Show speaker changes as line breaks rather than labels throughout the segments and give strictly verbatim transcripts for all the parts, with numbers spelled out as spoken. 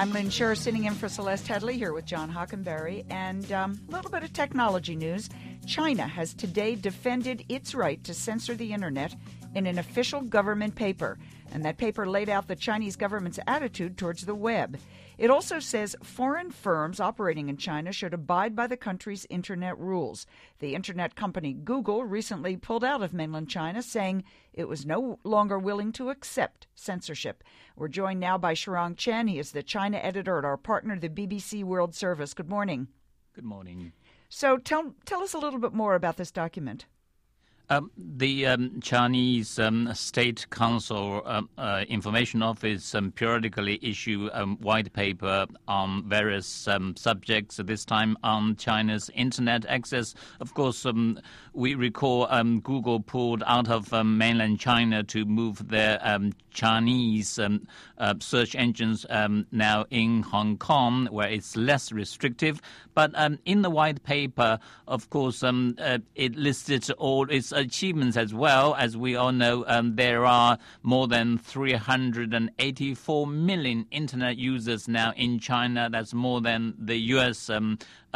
I'm Lynn Scher, sitting in for Celeste Headley here with John Hockenberry. And um, a little bit of technology news. China has today defended its right to censor the Internet in an official government paper. And that paper laid out the Chinese government's attitude towards the web. It also says foreign firms operating in China should abide by the country's Internet rules. The Internet company Google recently pulled out of mainland China, saying it was no longer willing to accept censorship. We're joined now by Shirang Chen. He is the China editor at our partner, the B B C World Service. Good morning.
Good morning.
So tell, tell us a little bit more about this document.
Um, the um, Chinese um, State Council um, uh, Information Office um, periodically issue a um, white paper on various um, subjects, this time on China's Internet access. Of course, um, we recall um, Google pulled out of um, mainland China to move their um, Chinese um, uh, search engines um, now in Hong Kong, where it's less restrictive. But um, in the white paper, of course, um, uh, it listed all its achievements as well. As we all know, um, there are more than three hundred eighty-four million Internet users now in China. That's more than the U S um,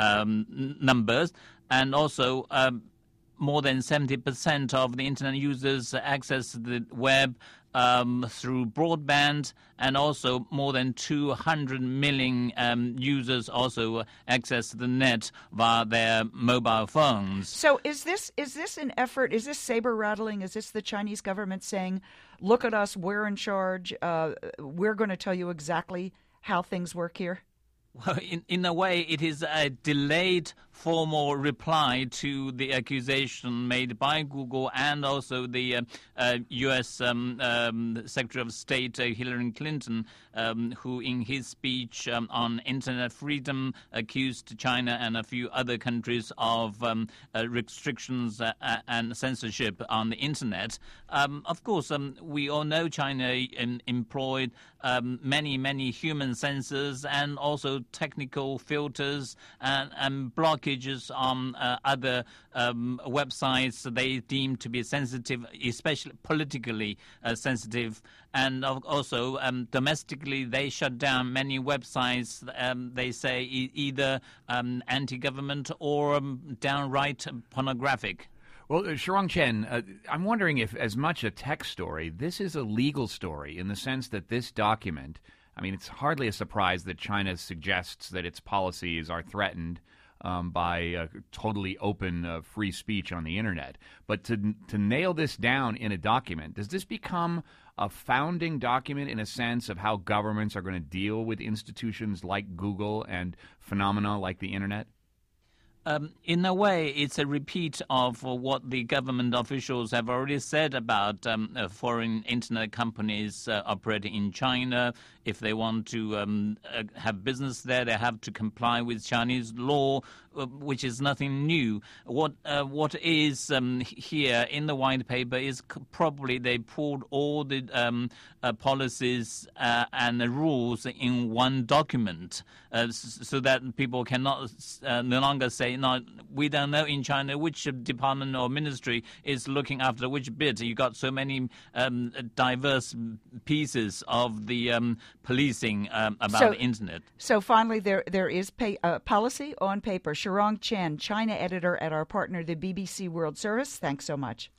um, numbers. And also, um, more than seventy percent of the Internet users access the web Um, through broadband, and also more than two hundred million um, users also access the net via their mobile phones.
So is this is this an effort, is this saber rattling, is this the Chinese government saying, look at us, we're in charge, uh, we're going to tell you exactly how things work here?
Well, in, in a way, it is a delayed formal reply to the accusation made by Google and also the uh, uh, U S Um, um, Secretary of State uh, Hillary Clinton, um, who in his speech um, on Internet freedom accused China and a few other countries of um, uh, restrictions uh, and censorship on the Internet. Um, of course, um, we all know China in, employed um, many, many human censors and also technical filters and, and blockages on uh, other um, websites they deem to be sensitive, especially politically uh, sensitive. And also um, domestically, they shut down many websites, um, they say e- either um, anti-government or um, downright pornographic.
Well, uh, Shirang Chen, uh, I'm wondering if, as much a tech story, this is a legal story in the sense that this document, I mean, it's hardly a surprise that China suggests that its policies are threatened um, by uh, totally open uh, free speech on the Internet. But to to nail this down in a document, does this become a founding document in a sense of how governments are going to deal with institutions like Google and phenomena like the Internet?
Um, in a way, it's a repeat of uh, what the government officials have already said about um, uh, foreign Internet companies uh, operating in China. If they want to um, uh, have business there, they have to comply with Chinese law, uh, which is nothing new. What uh, what is um, here in the white paper is c- probably they pulled all the um, uh, policies uh, and the rules in one document uh, so that people cannot uh, no longer say, no, we don't know in China which department or ministry is looking after which bit. You got so many um, diverse pieces of the um, policing um, about
so,
the Internet.
So finally, there there is pay, uh, policy on paper. Shirang Chen, China editor at our partner, the B B C World Service. Thanks so much.